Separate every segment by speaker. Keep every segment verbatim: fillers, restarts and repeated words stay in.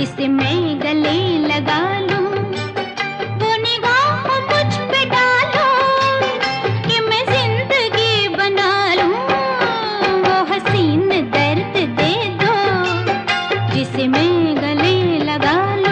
Speaker 1: जिसे मैं गले लगा लूं, वो निगाह मुझ पे डालो कि मैं जिंदगी बना लूं। वो हसीन दर्द दे दो जिसे मैं गले लगा लूं।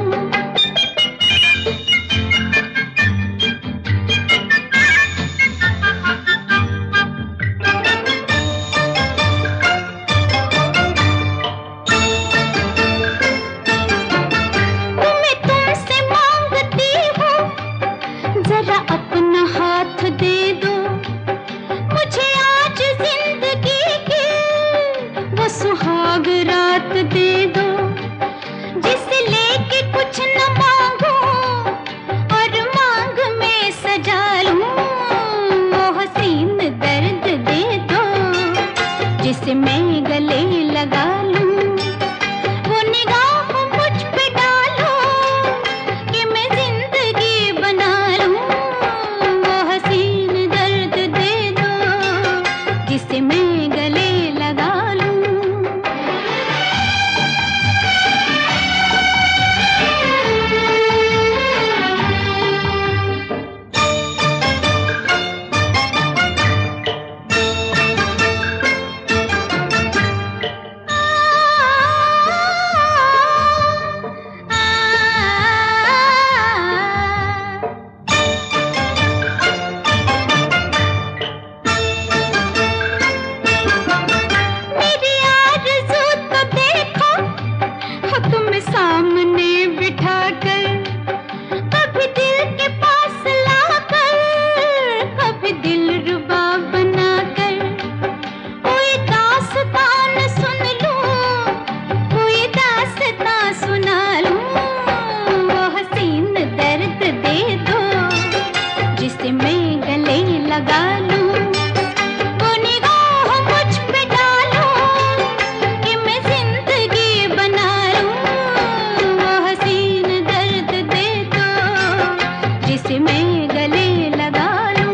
Speaker 1: जरा अपना हाथ दे दो मुझे आज जिंदगी की वो सुहाग रात दे दो, जिसे लेके कुछ न मांगो और मांग में सजा लूं। वो हसीन दर्द दे दो जिसे मैं गले लगा लूं। वो निगाह मुझ पे डालो कि मैं जिंदगी बना लूं। वो हसीन दर्द दे दो जिसे मैं गले लगा लूं। सामने बिठा कर कभी दिल के पास लाकर, कभी दिल रुबा बना कर कोई दास्तान सुन लूं, कोई दास्तान सुना लूं। वो हसीन दर्द दे दो जिसे मैं गले लगा लूं। वो निगाह मुझ पे डालो कि मैं जिंदगी बना लूं। जिसे मैं गले लगा लूं।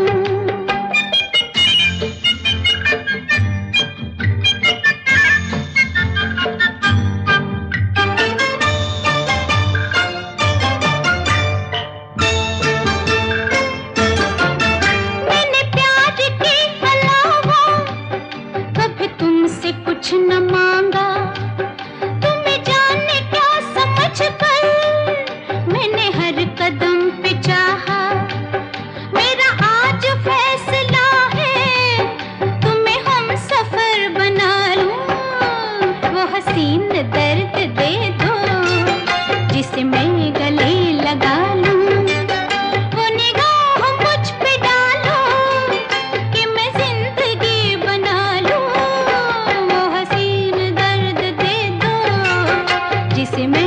Speaker 1: मैंने प्यार के अलावा कभी तुमसे कुछ न मांगा, तुम्हें जाने क्या समझ कर मैंने हर कदम पे चाहा। मेरा आज फैसला है तुम्हें हम सफर बना लूं। वो हसीन दर्द दे दो जिसे मैं गले लगा लूं। वो निगाह मुझ पे डालो कि मैं जिंदगी बना लूं। वो हसीन दर्द दे दो जिसे मैं